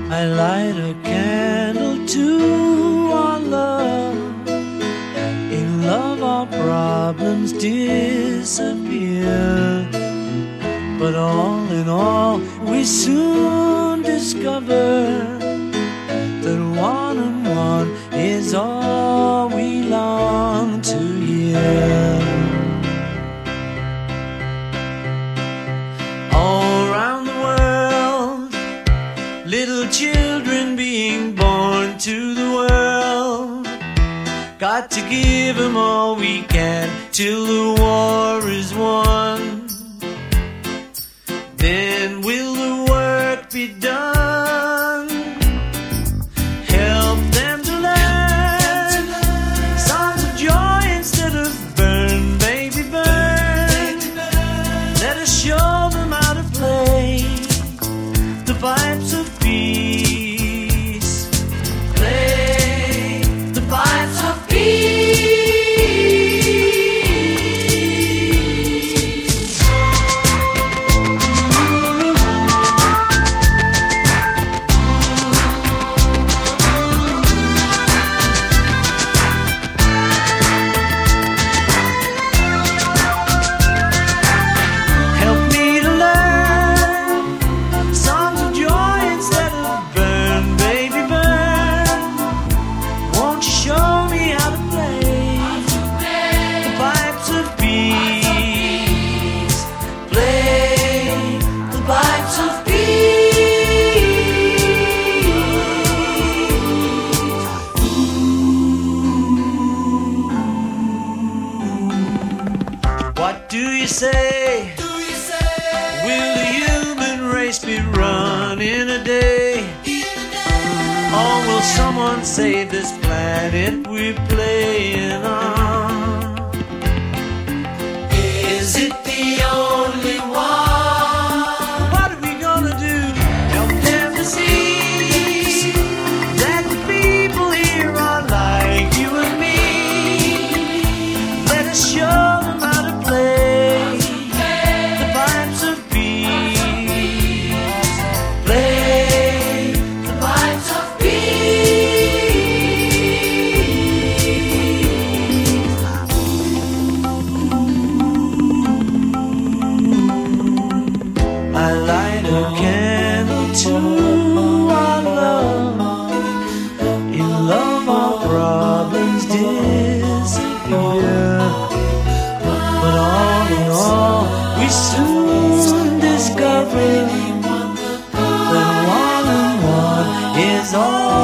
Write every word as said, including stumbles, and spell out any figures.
I light a candle to our love. In love our problems disappear. But all in all we soon discover that one and one is all we long to hear. All around the world, little children being born to the world. Got to give them all we can till the war is won. Then will the work be done? Help them to learn songs of joy instead of burn, baby, burn. Let us show them how to play the pipes of peace. Play the pipes of peace. What do you say? Do you say? Will the human race be run in a day? Or will someone save this planet we're playing on? Is it the only one? What are we gonna do? Help them to see that the people here are like you and me. Let us show them how to play the pipes of peace. Play The pipes of peace. I light a candle to our love. In love our problems disappear. But all in all we soon discover that one and one is all